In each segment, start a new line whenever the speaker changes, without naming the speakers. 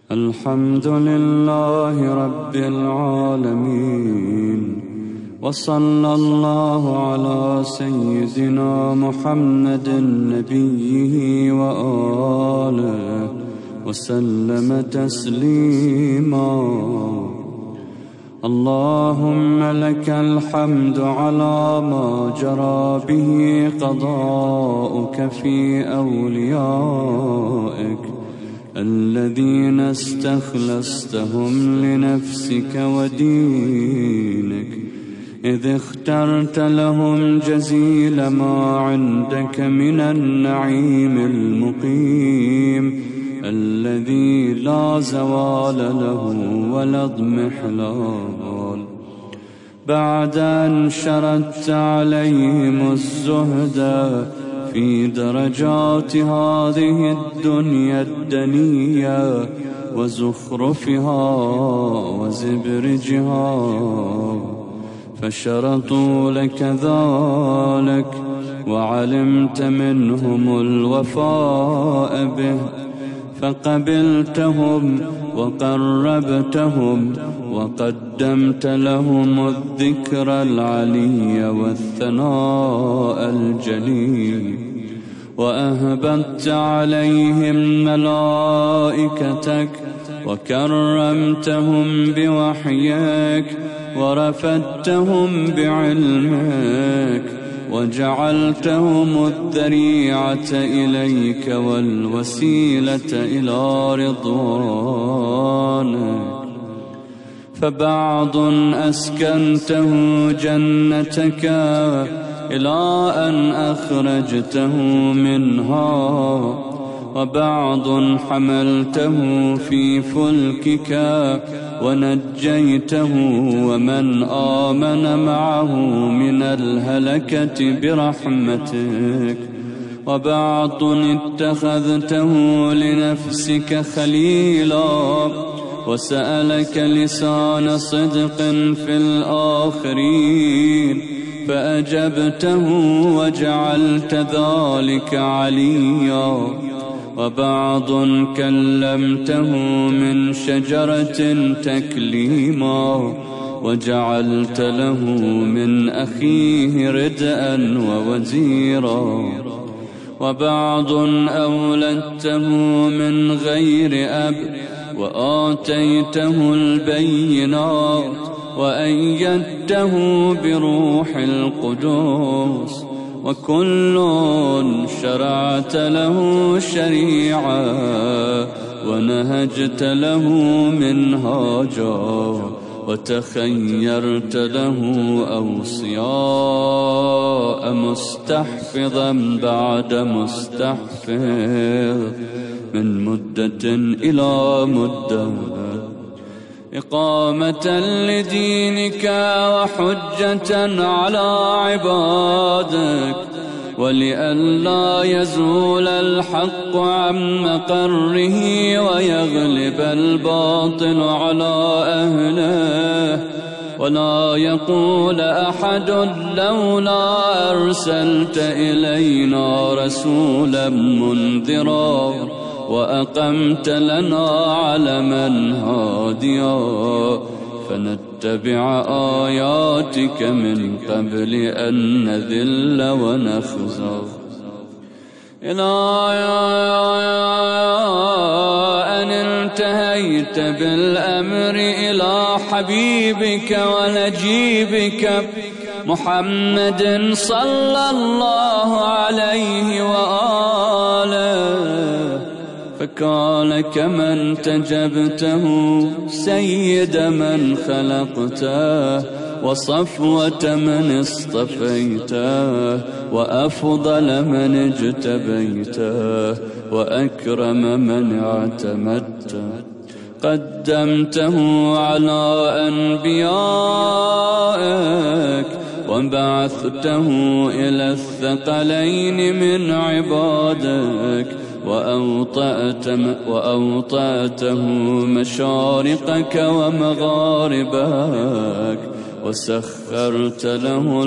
الحمد لله رب العالمين، وصلى الله على سيدنا محمد نبيه وآله وسلم تسليما. اللهم لك الحمد على ما جرى به قضاؤك في أوليائك الذين استخلصتهم لنفسك ودينك، إذ اخترت لهم جزيل ما عندك من النعيم المقيم الذي لا زوال له ولا اضمحلال، بعد أن شردت عليهم الزهد في درجات هذه الدنيا الدنية وزخرفها وزبرجها، فشرطوا لك ذلك وعلمت منهم الوفاء به، فقبلتهم وقربتهم وقدمت لهم الذكر العلي والثناء الجليل، وأهبت عليهم ملائكتك وكرمتهم بوحيك ورفدتهم بعلمك، وجعلتهم الذريعة إليك والوسيلة إلى رضوانك، فبعض أسكنته جنتك إلى أن أخرجته منها، وبعض حملته في فلكك ونجيته ومن آمن معه من الهلكة برحمتك، وبعض اتخذته لنفسك خليلا وسألك لسان صدق في الآخرين فأجبته وجعلت ذلك عليا، وبعض كلمته من شجرة تكليما وجعلت له من أخيه ردءا ووزيرا، وبعض أولدته من غير أب وآتيته البينات وأيدته بروح القدوس، وكل شرعت له شريعة ونهجت له منهاجا، وتخيرت له أوصياء مستحفظا بعد مستحفظ من مدة إلى مدة، إقامة لدينك وحجة على عبادك، ولئلا يزول الحق عن مقره ويغلب الباطل على أهله، ولا يقول أحد لولا أرسلت إلينا رسولا منذرا وأقمت لنا علما هاديا فنتبع آياتك من قبل أن نذل ونخزى، إلى أن انتهيت بالأمر إلى حبيبك ونجيبك محمد صلى الله عليه وآله، فكان كمن تجبته سيد من خلقته وصفوة من اصطفيته وأفضل من اجتبيته وأكرم من اعتمدته، قدمته على أنبيائك وبعثته إلى الثقلين من عبادك، وأوطأته مشارقك ومغاربك، وسخرت له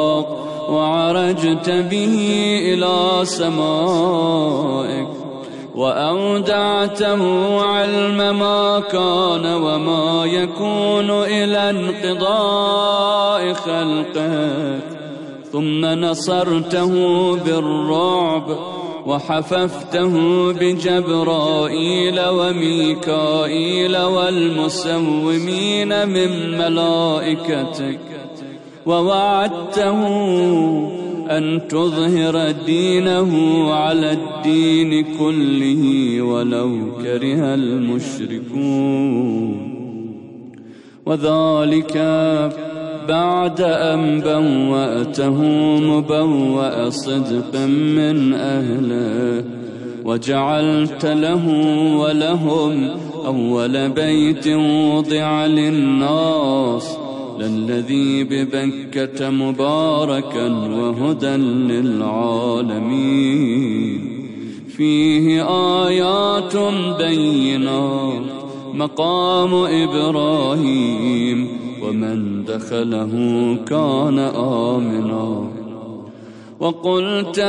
البراق وعرجت به إلى سمائك، وأودعته علم ما كان وما يكون إلى انقضاء خلقك، ثم نصرته بالرعب وحففته بجبرائيل وميكائيل والمسومين من ملائكتك، ووعدته أن تظهر دينه على الدين كله ولو كره المشركون، وذلك بعد أن بوأته مبوأ صدق من أهله، وجعلت له ولهم أول بيت وضع للناس للذي ببكة مباركا وهدى للعالمين، فيه آيات بينات مقام إبراهيم ومن دخله كان آمنا. وقلت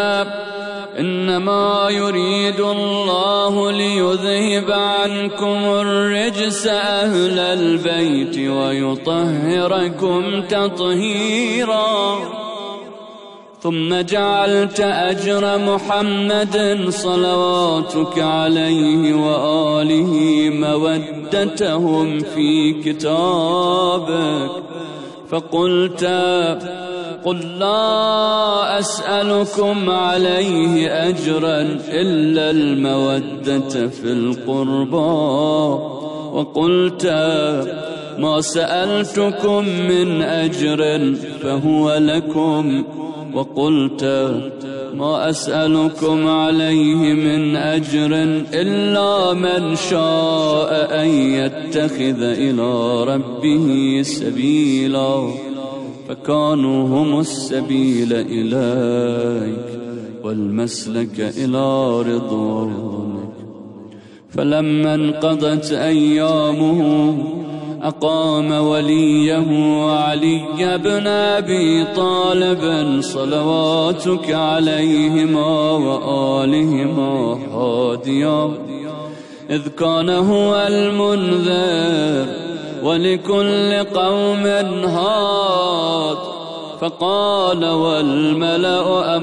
إنما يريد الله ليذهب عنكم الرجس أهل البيت ويطهركم تطهيرا، ثم جعلت أجر محمد صلواتك عليه وآله مودتهم في كتابك، فقلت قل لا أسألكم عليه أجرا إلا المودة في القربى، وقلت ما سألتكم من أجر فهو لكم، وقلت ما أسألكم عليه من أجر إلا من شاء أن يتخذ إلى ربه سبيلا، فكانوا هم السبيل إليك والمسلك إلى رضوانك. فلما انقضت أيامه أقام وليه علي بن أبي طالب صلواتك عليهما وآلهما هاديا، إذ كان هو المنذر ولكل قوم هاد، فقال والملأ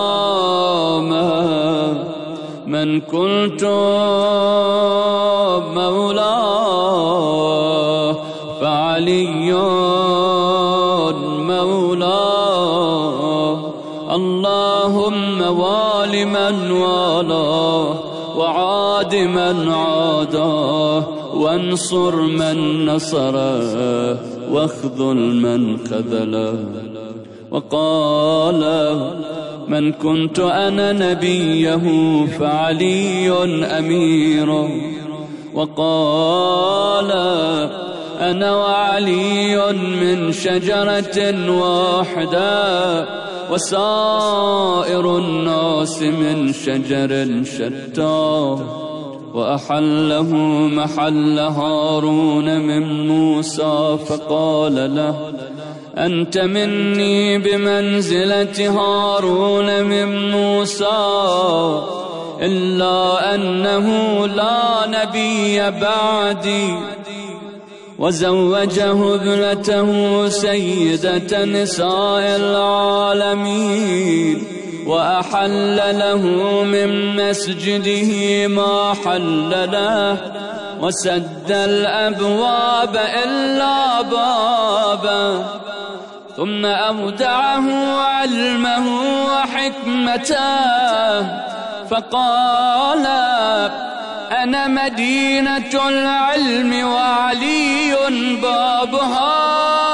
أمامه من كنت مولاه فعلي مولاه، اللهم وال من والاه وعاد من عاداه وانصر من نصره واخذل من خذله. وقال من كنت أنا نبيه فعلي أمير، وقال أنا وعلي من شجرة واحدة وسائر الناس من شجر شتى، وأحله محل هارون من موسى، فقال له أنت مني بمنزلة هارون من موسى، إلا أنه لا نبي بعدي. وزوجه ابنته سيدة نساء العالمين، وأحل له من مسجده ما حل له، وسد الأبواب إلا بابا، ثم أودعه علمه وحكمته، فقال أنا مدينة العلم وعلي بابها،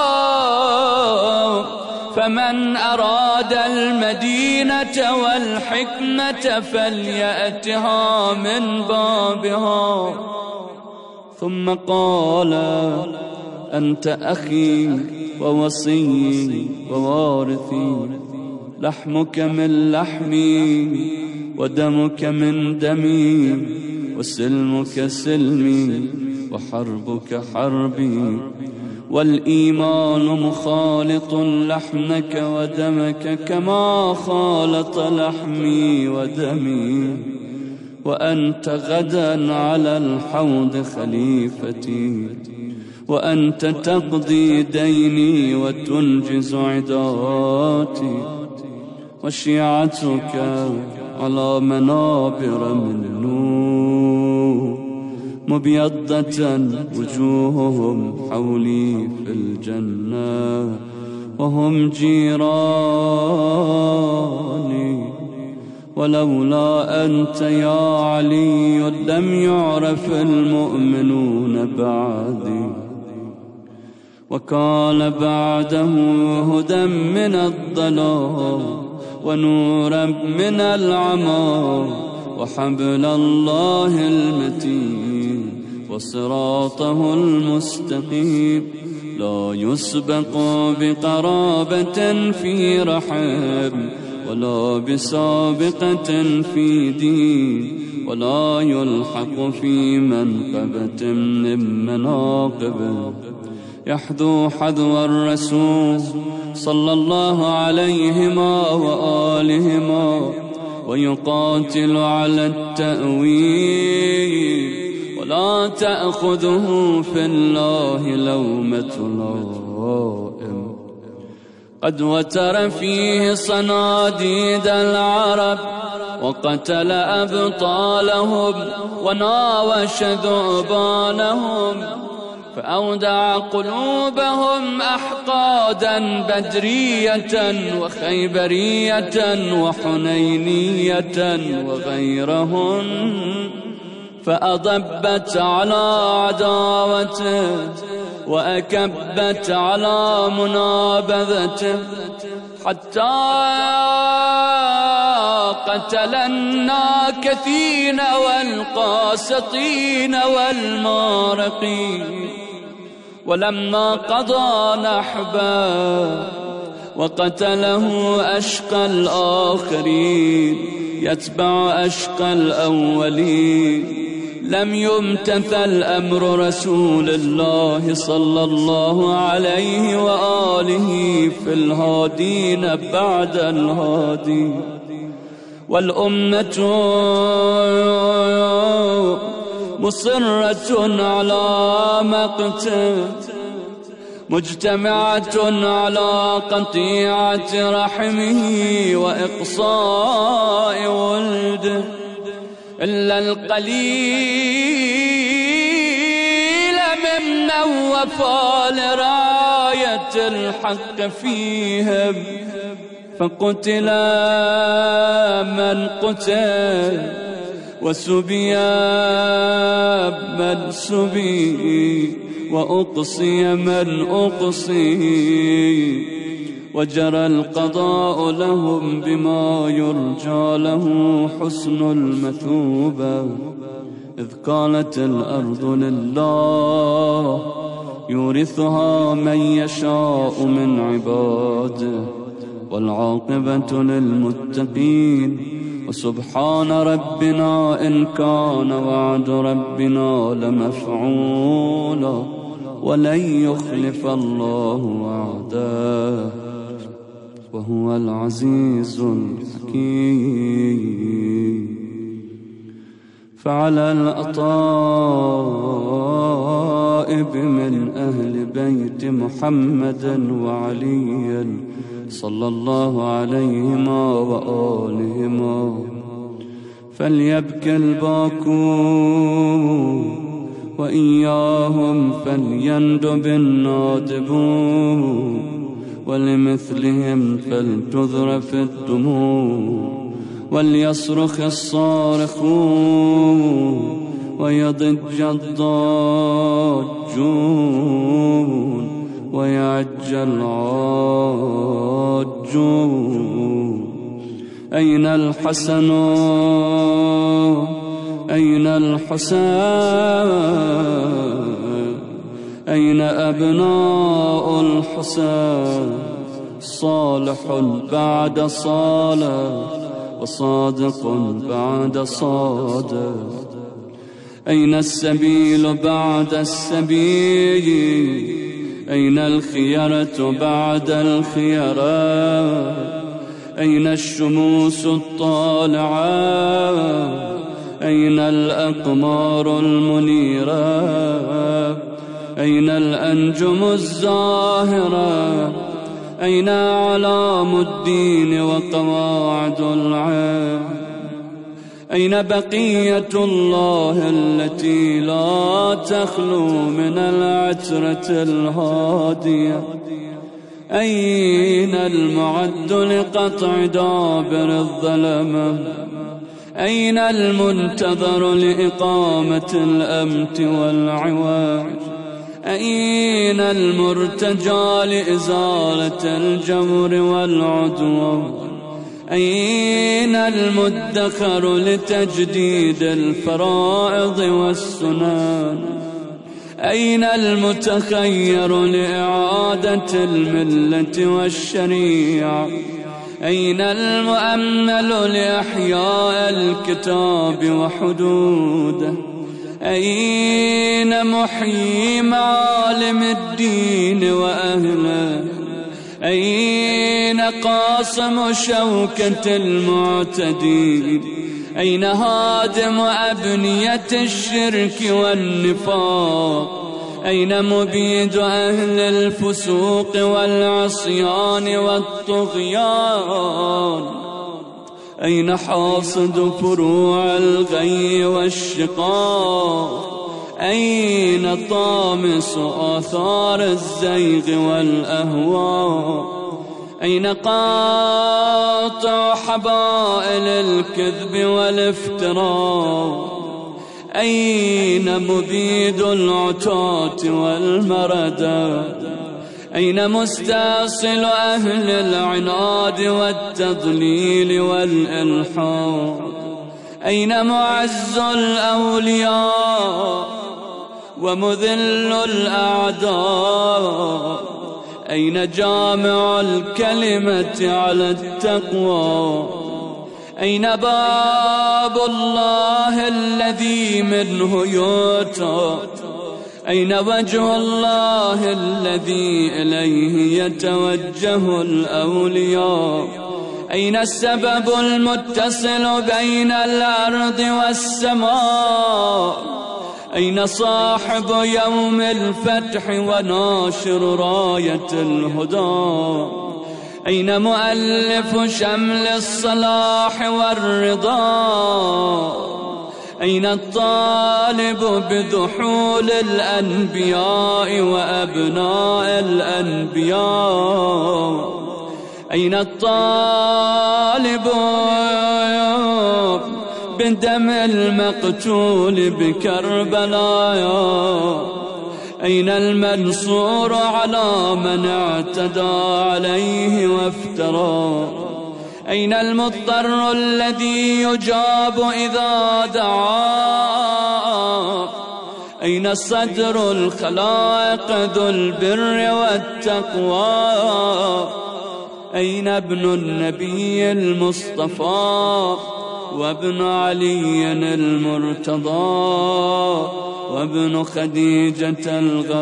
فمن أراد المدينة والحكمة فليأتها من بابها. ثم قال أنت أخي ووصي ووارثي، لحمك من لحمي ودمك من دمي، وسلمك سلمي وحربك حربي، والإيمان مخالط لحمك ودمك كما خالط لحمي ودمي، وأنت غدا على الحوض خليفتي، وأنت تقضي ديني وتنجز عداتي، وشيعتك على منابر من نور مبيضة وجوههم حولي في الجنة وهم جيراني. ولولا أنت يا علي لم يعرف المؤمنون بعدي، وكان بعده هدى من الضلال ونورا من العمى، وحبل الله المتين وصراطه المستقيم لا يسبق بقرابة في رحم، ولا بسابقة في دين، ولا يلحق في منقبة من مناقبه. يحذو حذو الرسول صلى الله عليهما وآلهما، ويقاتل على التأويل، ولا تأخذه في الله لومة لائم. قد وتر فيه صناديد العرب، وقتل أبطالهم وناوش ذؤبانهم، فأودع قلوبهم أحقادا بدرية وخيبرية وحنينية وغيرهن، فأضبت على عداوته وأكبت على منابذته، حتى قتل الناكثين والقاسطين والمارقين. ولما قضى نحبا وقتله أشقى الآخرين يتبع أشقى الأولين، لم يمتثل أمر رسول الله صلى الله عليه وآله في الهادين بعد الهادي. والأمة مصرة على مقته، مجتمعة على قطيعة رحمه وإقصاء ولده، إلا القليل ممن وفى لراية الحق فيهم، فقتل من قتل وسبي من سبي وأقصي من أقصي، وجرى القضاء لهم بما يرجى له حسن المثوبة. إذ قالت الأرض لله يورثها من يشاء من عباده، والعاقبة للمتقين. وسبحان ربنا إن كان وعد ربنا لمفعولا، ولن يخلف الله وعده، وهو العزيز الحكيم. فعلى الأطائب من أهل بيت محمد وعلي صلى الله عليهما وآلهما فليبكي الباكون، وإياهم فليندب النادبون، ولمثلهم فلتذرف الدموع، وليصرخ الصارخون، ويضج الضاجون، ويعج العاجون. أين الحسن أين الحسين؟ أين أبناء الحسين؟ صالح بعد صالح، وصادق بعد صادق. أين السبيل بعد السبيل؟ أين الخيرة بعد الخيرة؟ أين الشموس الطالعة؟ أين الأقمار المنيرة؟ أين الأنجم الزاهرة؟ أين أعلام الدين وقواعد العين؟ أين بقية الله التي لا تخلو من العترة الهادية؟ أين المعد لقطع دابر الظلمة؟ أين المنتظر لإقامة الأمت والعواج؟ أين المرتجى لإزالة الجور والعدوان؟ أين المدخر لتجديد الفرائض والسنن؟ أين المتخير لإعادة الملة والشريعة؟ أين المؤمل لإحياء الكتاب وحدوده؟ أين محيي معالم الدين وأهله؟ أين قاصم شوكة المعتدين؟ أين هادم أبنية الشرك والنفاق؟ أين مبيد أهل الفسوق والعصيان والطغيان؟ أين حاصد فروع الغي والشقاق؟ أين طامس آثار الزيغ والأهواء؟ أين قاطع حبائل الكذب والافتراء؟ أين مبيد العتاة والمردة؟ أين مستأصل أهل العناد والتضليل والإلحاد؟ أين معز الأولياء ومذل الأعداء؟ أين جامع الكلمة على التقوى؟ أين باب الله الذي منه يؤتى؟ أين وجه الله الذي إليه يتوجه الأولياء؟ أين السبب المتصل بين الأرض والسماء؟ أين صاحب يوم الفتح وناشر راية الهدى؟ أين مؤلف شمل الصلاح والرضا؟ أين الطالب بذحول الأنبياء وأبناء الأنبياء؟ أين الطالب بدم المقتول بكربلاء؟ أين المنصور على من اعتدى عليه وافترى؟ أين المضطر الذي يجاب إذا دعا؟ أين الصدر الخلائق ذو البر والتقوى؟ أين ابن النبي المصطفى وابن علي المرتضى وابن خديجة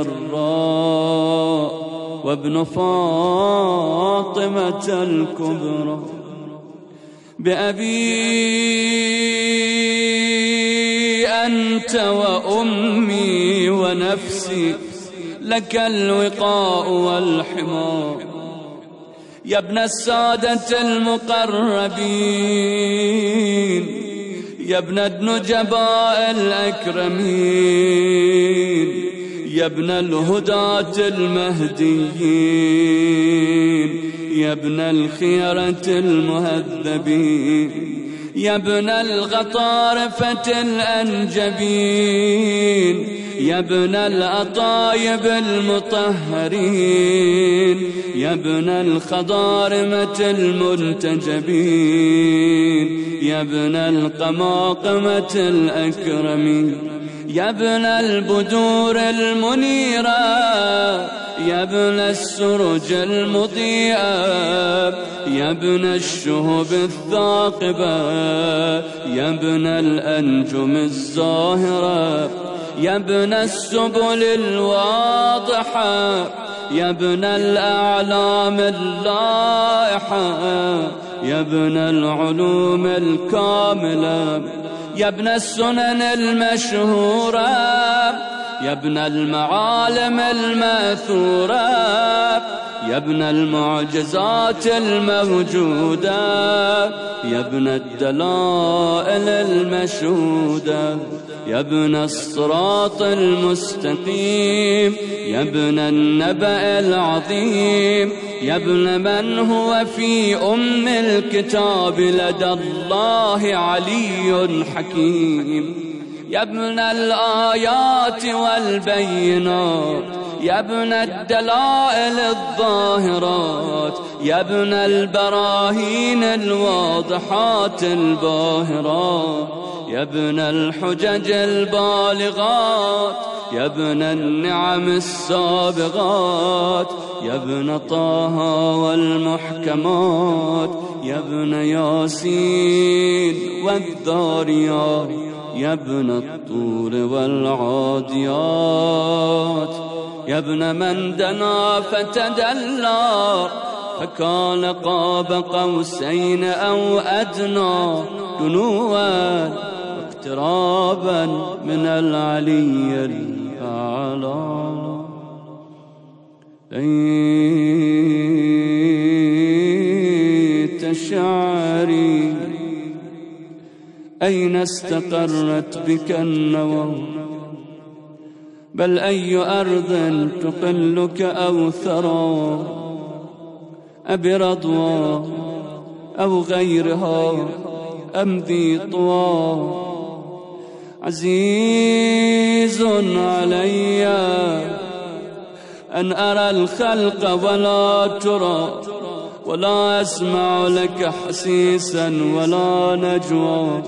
الغراء وابن فاطمة الكبرى؟ بأبي أنت وأمي ونفسي لك الوقاء والحمار يا ابن السادة المقربين، يا ابن النجباء الأكرمين، يا ابن الهداة المهديين، يا ابن الخيرة المهذبين، يا ابن الغطارفة الأنجبين، يا ابن الأطايب المطهرين، يا ابن الخضارمة المنتجبين، يا ابن القماقمة الأكرمين، يا ابن البدور المنيرة، يا ابن السرج المضيئة، يا ابن الشهب الثاقبة، يا ابن الأنجم الزاهرة، يا ابن السبل الواضحة، يا ابن الأعلام اللائحة، يا ابن العلوم الكاملة، يا ابن السنن المشهورة، يا ابن المعالم الماثورة، يا ابن المعجزات الموجودة، يا ابن الدلائل المشهودة، يا ابن الصراط المستقيم، يا ابن النبأ العظيم، يا ابن من هو في أم الكتاب لدى الله علي حكيم، يا ابن الآيات والبينات، يا ابن الدلائل الظاهرات، يا ابن البراهين الواضحات الباهرات، يا ابن الحجج البالغات، يا ابن النعم السابغات، يا ابن طه والمحكمات، يا ابن ياسين والذاريات، يا ابن الطور والعاديات، يا ابن من دنا فتدلى فكان قاب قوسين أو أدنى دنوا واقترابا من العلي الأعلى. ليت شعري أين استقرت بك النوى، بل أي أرض تقلك أو ثرى، أبرضوى أو غيرها أم ذي طوى. عزيز علي أن أرى الخلق ولا ترى، ولا أسمع لك حسيسا ولا نجوى.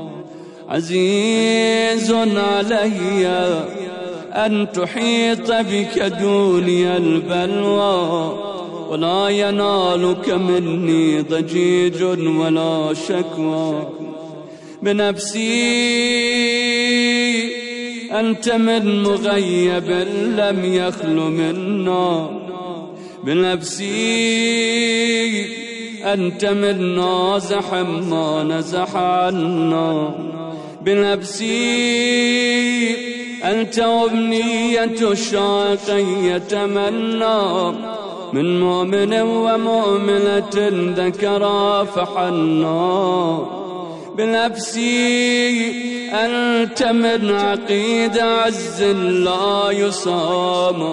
عزيز علي أن تحيط بك دوني البلوى، ولا ينالك مني ضجيج ولا شكوى. بنفسي أنت من مغيب لم يخل منا، بنفسي أنت من نازح ما نزح عنا. بنفسي أنت أمنية الشاقي يتمنى، من مؤمن ومؤمنة ذكرا فحنا. بنفسي أنت من عقيد عز لا يصام،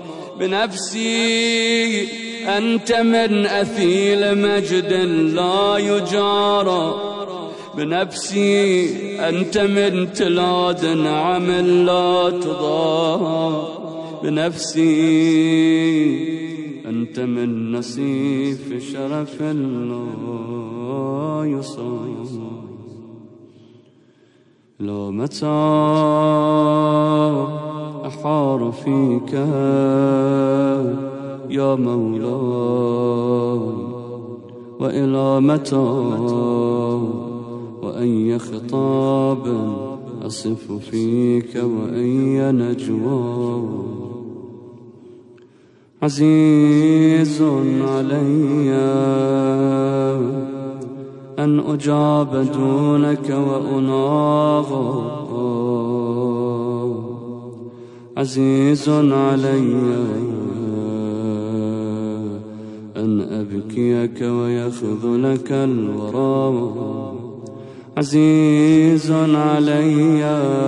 بنفسي أنت من أثيل مجد لا يجارى. بنفسي أنت من تلاد نعم لا تضاهى. بنفسي أنت من نصيف شرف لا يصام. لو متى أحار فيك يا مولاي، وإلى متى وأي خطاب أصف فيك وأي نجوى. عزيز علي أن أجاب دونك وأناغ، عزيز علي أن أبكيك ويخذلك الورى. عزيز علي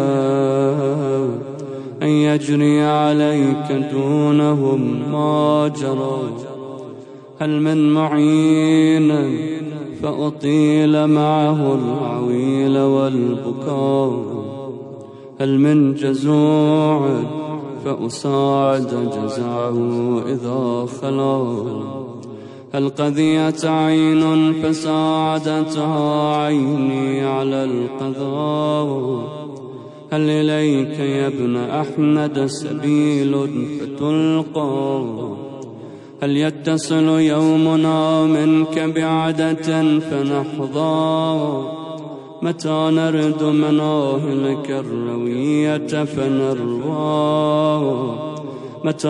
أن يجري عليك دونهم ما جرى. هل من معين فأطيل معه العويل والبكاء، هل من جزوع فأساعد جزعه إذا خلا. هل قضيت عين فساعدتها عيني على القضاء. هل إليك يا ابن أحمد سبيل فتلقى. هل يتصل يومنا منك بعدة فنحظى. متى نرد مناهلك الروية فنروى. متى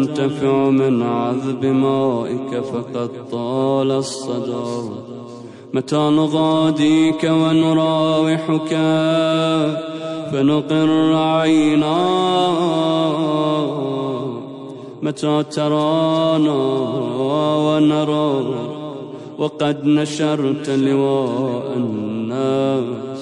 ننتفع من عذب مائك فقد طال الصدى. متى نغاديك ونراوحك فنقر عينا، متى ترانا ونرى وقد نشرت لواء الناس.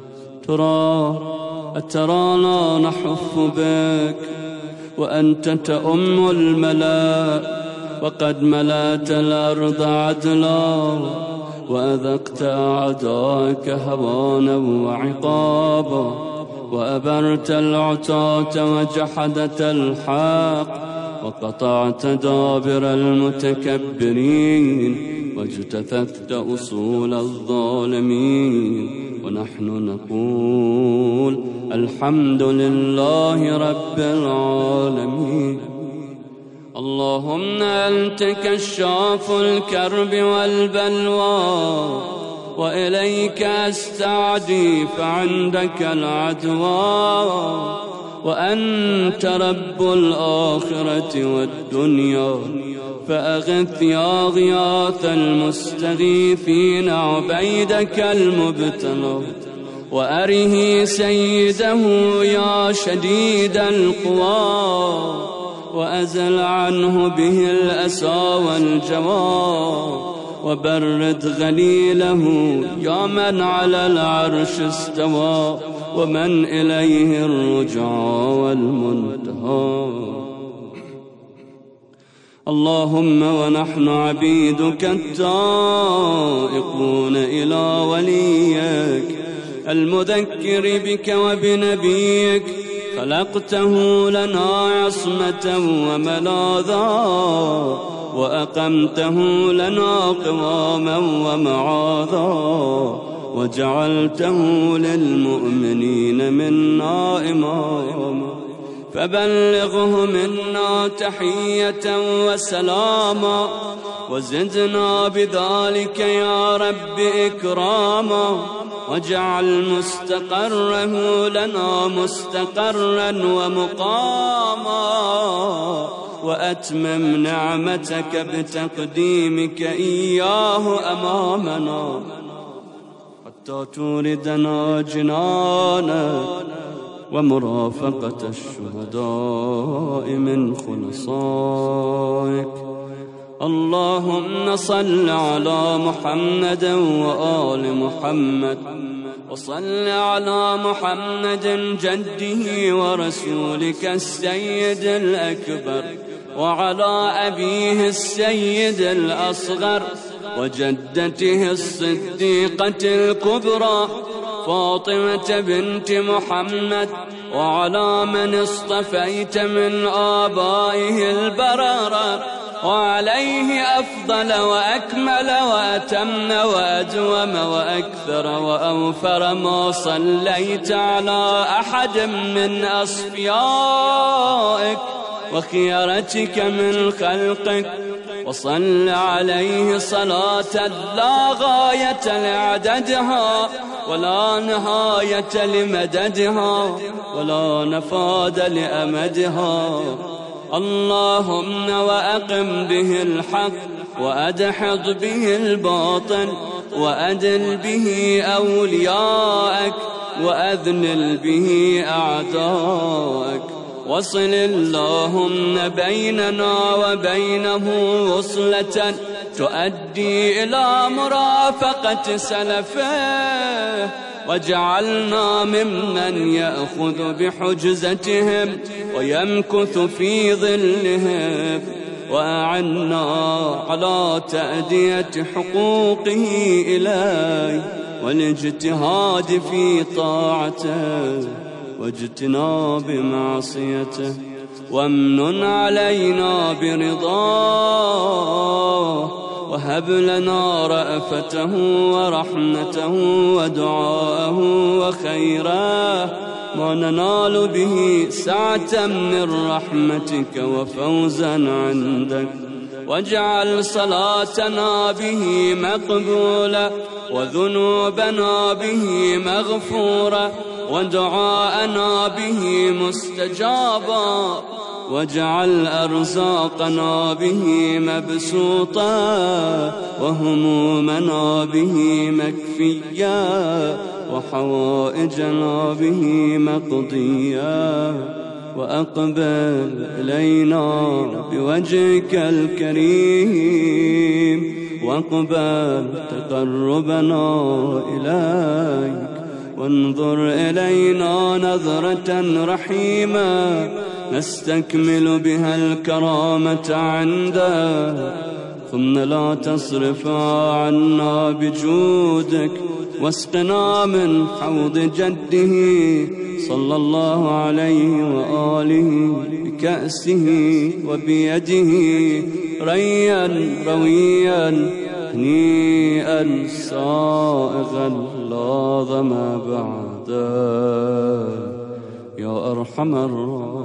أترانا نحف بك وأنت تؤم الملا، وقد ملأت الأرض عدلا وأذقت أعداءك هوانا وعقابا، وأبرت العتاة وجحدت الحق، وقطعت دابر المتكبرين، واجتثثت أصول الظالمين. ونحن نقول الحمد لله رب العالمين. اللهم أنت كشاف الكرب والبلوى، وإليك أستعدي فعندك العدوى، وأنت رب الآخرة والدنيا، فأغث يا غياث المستغيثين عبيدك المبتلى، وأره سيده يا شديد القوى، وأزل عنه به الأسى والجوى، وبرد غليله يا من على العرش استوى، ومن إليه الرجعى والمنتهى. اللهم ونحن عبيدك التائقون إلى وليك المذكر بك وبنبيك، خلقته لنا عصمة وملاذا، وأقمته لنا قواما ومعاذا، وجعلته للمؤمنين منا إماما، فبلغه منا تحية وسلاما، وزدنا بذلك يا رب إكراما، واجعل مستقره لنا مستقرا ومقاما، وأتمم نعمتك بتقديمك إياه أمامنا، حتى توردنا جنانك ومرافقة الشهداء من خلصائك. اللهم صل على محمد وآل محمد، وصل على محمد جده ورسولك السيد الأكبر، وعلى أبيه السيد الأصغر، وجدته الصديقة الكبرى فاطمة بنت محمد، وعلى من اصطفيت من آبائه البررة، وعليه أفضل وأكمل وأتم وأدوم وأكثر وأوفر ما صليت على أحد من أصفيائك وخيرتك من خلقك. وصل عليه صلاة لا غاية لعددها ولا نهاية لمددها ولا نفاد لأمدها. اللهم وأقم به الحق وأدحض به الباطل وأدل به أولياءك وأذنل به أعداءك. وصل اللهم بيننا وبينه وصلة تؤدي إلى مرافقة سلفه، وجعلنا ممن يأخذ بحجزتهم ويمكث في ظلهم، وأعنا على تأدية حقوقه إليه والاجتهاد في طاعته واجتناب معصيته، وامنن علينا برضاه، وهب لنا رأفته ورحمته ودعاءه وخيراه ما ننال به سعة من رحمتك وفوزا عندك. واجعل صلاتنا به مقبولة وذنوبنا به مغفورة ودعاءنا به مستجابا، واجعل أرزاقنا به مبسوطا وهمومنا به مكفيا وحوائجنا به مقضيا. وأقبل إلينا بوجهك الكريم واقبل تقربنا إليك وانظر إلينا نظرة رحيمة نستكمل بها الكرامة عندك. ثم لا تصرف عنا بجودك واسقنا من حوض جده صلى الله عليه وآله بكأسه وبيده ريا رويا هنيئا سائغا لا ظما بعده يا أرحم الراحمين.